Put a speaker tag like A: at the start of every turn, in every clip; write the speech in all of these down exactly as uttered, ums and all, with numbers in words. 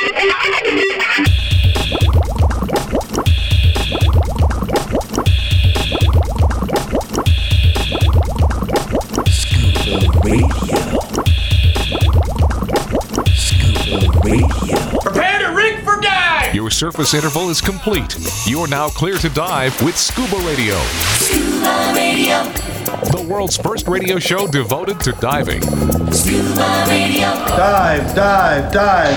A: Surface interval is complete. You're now clear to dive with Scuba Radio.
B: Scuba Radio.
A: The world's first radio show devoted to diving.
B: Scuba Radio.
C: Dive, dive, dive.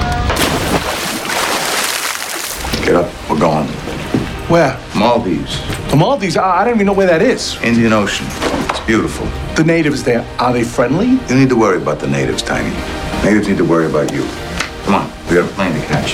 D: Get up, we're going.
C: Where?
D: Maldives.
C: The Maldives? I, I don't even know where that is.
D: Indian Ocean. It's beautiful.
C: The natives there, are they friendly?
D: You need to worry about the natives, Tiny. Natives need to worry about you. Come on, we got a plane to catch.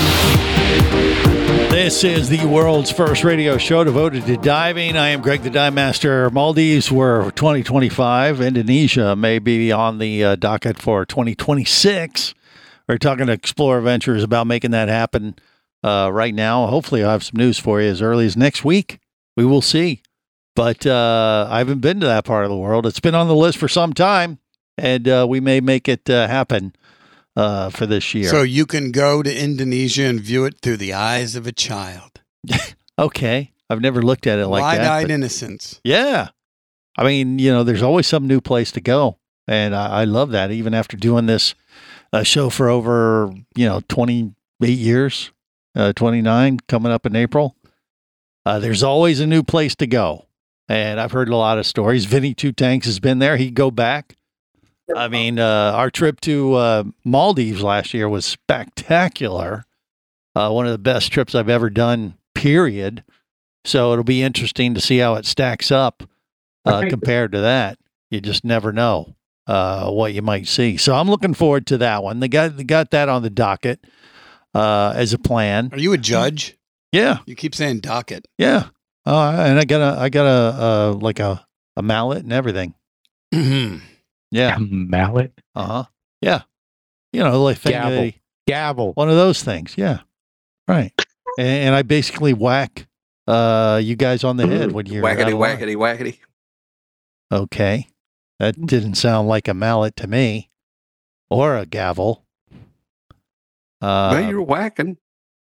E: This is the world's first radio show devoted to diving. I am Greg the Dive Master. Maldives were twenty twenty-five. Indonesia may be on the uh, docket for twenty twenty-six. We're talking to Explorer Ventures about making that happen uh, right now. Hopefully I'll have some news for you as early as next week. We will see. But uh, I haven't been to that part of the world. It's been on the list for some time, and uh, we may make it uh, happen. Uh, for this year.
F: So you can go to Indonesia and view it through the eyes of a child.
E: Okay. I've never looked at it like that.
F: Wide-eyed innocence.
E: Yeah. I mean, you know, there's always some new place to go. And I, I love that. Even after doing this uh, show for over, you know, twenty-eight years, uh, twenty-nine, coming up in April, uh, there's always a new place to go. And I've heard a lot of stories. Vinny Two Tanks has been there. He'd go back. I mean, uh, our trip to uh, Maldives last year was spectacular. Uh, one of the best trips I've ever done, period. So it'll be interesting to see how it stacks up uh, compared to that. You just never know uh, what you might see. So I'm looking forward to that one. They got, they got that on the docket uh, as a plan.
F: Are you a judge?
E: Yeah.
F: You keep saying docket.
E: Yeah. Uh, and I got a, I got a, uh, like a, a mallet and everything.
F: Mm-hmm.
E: Yeah.
G: A mallet?
E: Uh-huh. Yeah. You know, like thing
G: Gavel.
E: they,
G: Gavel.
E: one of those things. Yeah. Right. And, and I basically whack uh, you guys on the head when you're
H: Whackety,
E: out of line.
H: whackety, whackety.
E: Okay. That didn't sound like a mallet to me. Or a gavel. Uh,
H: No, you're whacking.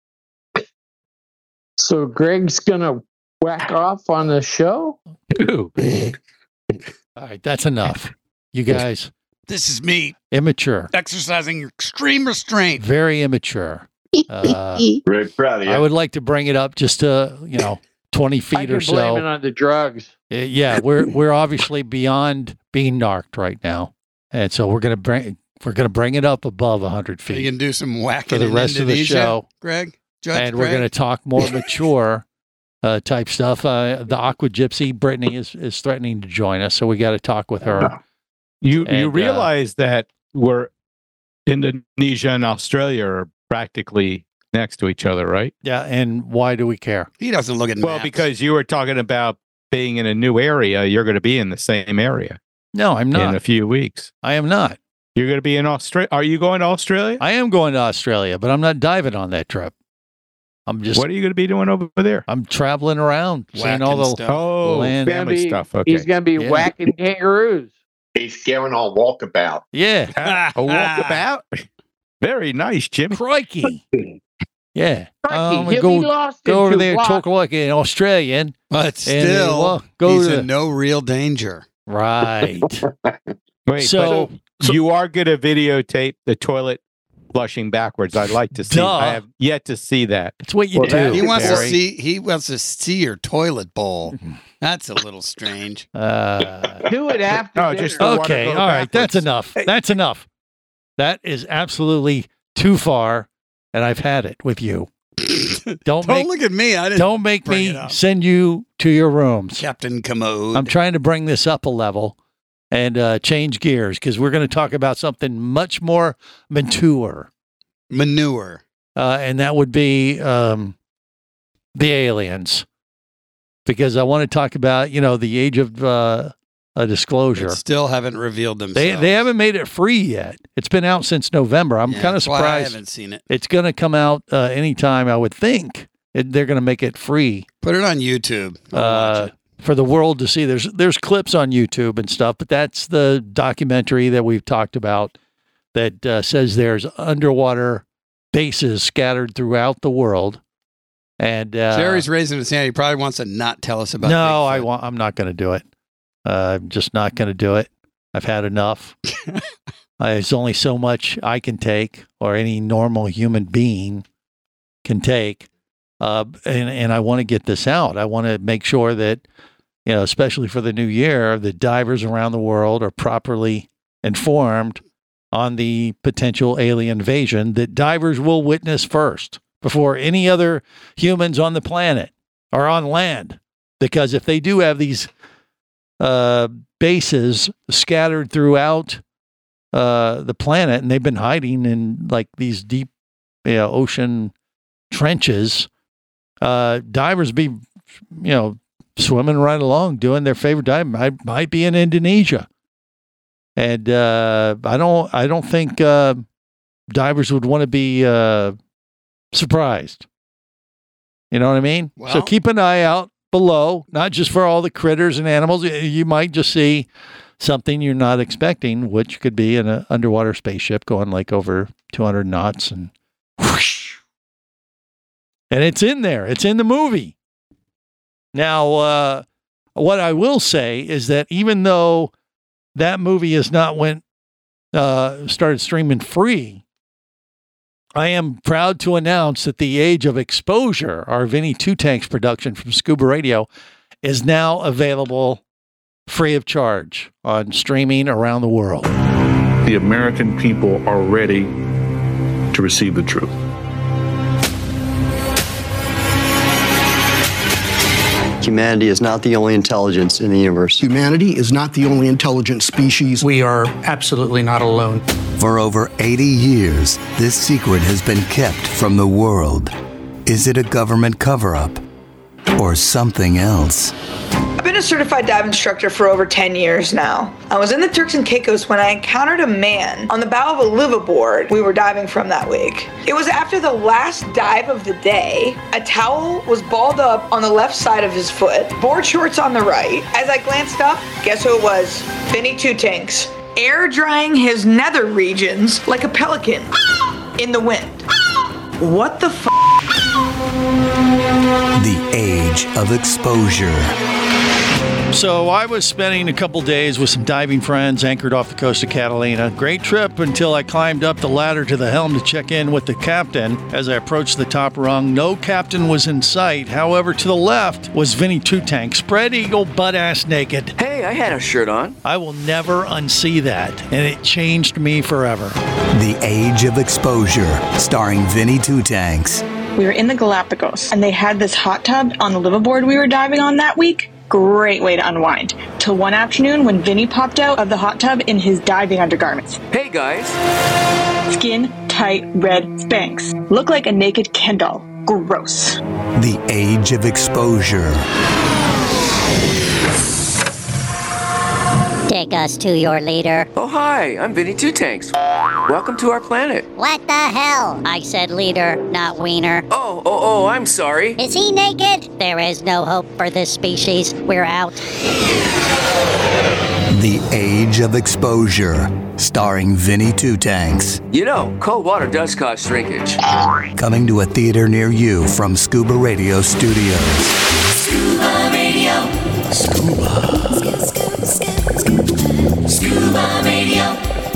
I: So Greg's gonna whack off on the show?
G: Ooh.
E: all right. That's enough. You guys,
F: This is me
E: immature.
F: exercising extreme restraint.
E: Very immature. Uh,
D: Very proud of you.
E: I would like to bring it up just to, you know, twenty
I: I
E: feet
I: can
E: or
I: blame
E: so.
I: it on the drugs.
E: Uh, yeah, we're we're obviously beyond being narked right now, and so we're gonna bring we're gonna bring it up above a hundred
F: You
E: feet
F: can do some whacking
E: for the
F: in
E: rest of the
F: Indonesia,
E: show,
F: Greg. Judge
E: and we're
F: Greg?
E: gonna talk more mature uh, type stuff. Uh, the Aqua Gypsy Brittany is is threatening to join us, so we got to talk with her.
G: You
E: And,
G: you
E: uh,
G: realize that we're Indonesia and Australia are practically next to each other, right?
E: Yeah, and why do we care?
F: He doesn't look at
G: Well,
F: maps.
G: because you were talking about being in a new area, you're going to be in the same area
E: No, I'm
G: in a
E: not.
G: few weeks.
E: I am not.
G: You're going to be in Australia. Are you going to Australia?
E: I am going to Australia, but I'm not diving on that trip. I'm just
G: What are you going to be doing over there?
E: I'm traveling around, seeing all
F: Whacking
E: the
F: stuff.
G: Oh,
E: Land-
G: family
I: Gonna be-
G: stuff. Okay.
I: He's gonna be
E: Yeah.
I: whacking kangaroos.
D: He's scaring all walkabout.
E: yeah.
G: A walkabout. Very nice, Jimmy.
E: Crikey. Yeah.
I: Crikey,
E: Um,
I: he'll
E: go
I: be lost
E: go
I: in
E: over
I: two
E: there,
I: blocks.
E: talk like an Australian.
F: But
E: And,
F: still,
E: well, go
F: he's
E: to-
F: in no real danger.
E: Right.
G: Wait,
E: So-
G: but you are going to videotape the toilet flushing backwards. I'd like to see.
E: Duh.
G: I have yet to see that.
E: It's what you
G: Well, that-
E: do.
F: He wants to
E: Barry.
F: see. He wants to see your toilet bowl. That's a little strange.
E: Uh,
I: Do it after
G: No,
I: dinner.
G: just the water
E: okay.
G: go
E: All right. That's
G: backwards.
E: enough. That's enough. That is absolutely too far, and I've had it with you. Don't
F: Don't
E: make
F: look at me. I didn't.
E: don't make
F: bring
E: me
F: it up.
E: send you to your rooms.
F: Captain Commode.
E: I'm trying to bring this up a level and uh, change gears because we're going to talk about something much more mature,
F: Manure.
E: uh, and that would be um, the aliens. Because I want to talk about, you know, the age of uh, a disclosure.
F: That still haven't revealed themselves.
E: They they haven't made it free yet. It's been out since November. I'm
F: Yeah,
E: kind of
F: that's why I
E: surprised.
F: haven't seen it.
E: It's going to come out uh, anytime. I would think it, they're going to make it free
F: Put it on YouTube. I'll
E: uh,
F: watch it.
E: for the world to see. There's there's clips on YouTube and stuff, but that's the documentary that we've talked about that uh, says there's underwater bases scattered throughout the world. And uh,
F: Jerry's raising his hand. He probably wants to not tell us about.
E: no,
F: Bigfoot.
E: I want. I'm not going to do it. Uh, I'm just not going to do it. I've had enough. uh, there's only so much I can take, or any normal human being can take. Uh, and and I want to get this out. I want to make sure that, you know, especially for the new year, that divers around the world are properly informed on the potential alien invasion that divers will witness first before any other humans on the planet or on land. Because if they do have these uh, bases scattered throughout uh, the planet, and they've been hiding in like these deep, you know, ocean trenches, uh, divers be, you know, swimming right along, doing their favorite dive. Might, might be in Indonesia. And uh, I don't, I don't think uh, divers would want to be uh, surprised. You know what I mean?
F: Well,
E: so keep an eye out below, not just for all the critters and animals. You might just see something you're not expecting, which could be an underwater spaceship going like over two hundred knots, and whoosh. And it's in there. It's in the movie. Now, uh, what I will say is that even though that movie has not went uh, started streaming free, I am proud to announce that The Age of Exposure, our Vinny Two Tanks production from Scuba Radio, is now available free of charge on streaming around the world.
H: The American people are ready to receive the truth.
J: Humanity is not the only intelligence in the universe.
K: Humanity is not the only intelligent species. We are absolutely not alone.
L: For over eighty years, this secret has been kept from the world. Is it a government cover-up or something else?
M: I've been a certified dive instructor for over ten years now. I was in the Turks and Caicos when I encountered a man on the bow of a liveaboard we were diving from that week. It was after the last dive of the day. A towel was balled up on the left side of his foot, board shorts on the right. As I glanced up, guess who it was? Vinny Two Tanks, air drying his nether regions like a pelican in the wind. What the f***?
L: The Age of Exposure.
E: So I was spending a couple days with some diving friends anchored off the coast of Catalina. Great trip until I climbed up the ladder to the helm to check in with the captain. As I approached the top rung, no captain was in sight. However, to the left was Vinny Two Tanks, spread eagle, butt-ass naked.
N: Hey, I had a shirt on.
E: I will never unsee that, and it changed me forever.
L: The Age of Exposure, starring Vinny Two Tanks.
O: We were in the Galapagos, and they had this hot tub on the liveaboard we were diving on that week. Great way to unwind. Till one afternoon when Vinny popped out of the hot tub in his diving undergarments.
N: Hey guys.
O: Skin tight red Spanx. Look like a naked Ken doll. Gross.
L: The Age of Exposure.
P: Take us to your leader.
N: Oh, hi, I'm Vinny Two Tanks. Welcome to our planet.
P: What the hell? I said leader, not wiener.
N: Oh, oh, oh, I'm sorry.
P: Is he naked? There is no hope for this species. We're out.
L: The Age of Exposure, starring Vinny Two Tanks.
N: You know, cold water does cause shrinkage.
L: Coming to a theater near you from Scuba Radio Studios.
B: Scuba Radio.
L: Scuba.
B: Scuba Radio.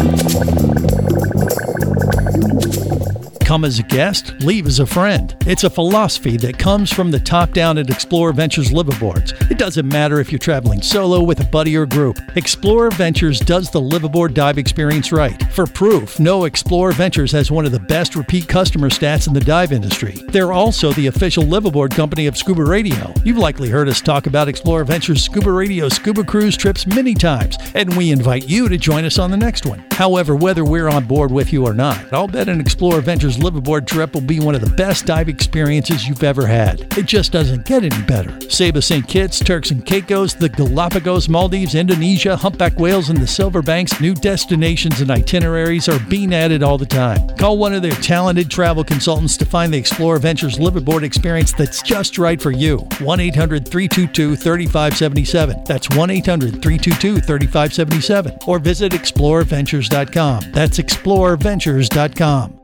E: Come as a guest, leave as a friend. It's a philosophy that comes from the top down at Explorer Ventures liveaboards. It doesn't matter if you're traveling solo, with a buddy, or group. Explorer Ventures does the liveaboard dive experience right. For proof, know Explorer Ventures has one of the best repeat customer stats in the dive industry. They're also the official liveaboard company of Scuba Radio. You've likely heard us talk about Explorer Ventures Scuba Radio scuba cruise trips many times, and we invite you to join us on the next one. However, whether we're on board with you or not, I'll bet an Explorer Ventures liveaboard trip will be one of the best dive experiences you've ever had. It just doesn't get any better. Saba Saint Kitts, Turks and Caicos, the Galapagos, Maldives, Indonesia, humpback whales, and the Silver Banks, new destinations and itineraries are being added all the time. Call one of their talented travel consultants to find the Explorer Ventures liveaboard experience that's just right for you. one eight hundred, three two two, three five seven seven. That's one eight hundred, three two two, three five seven seven. Or visit explorer ventures dot com. That's explorer ventures dot com.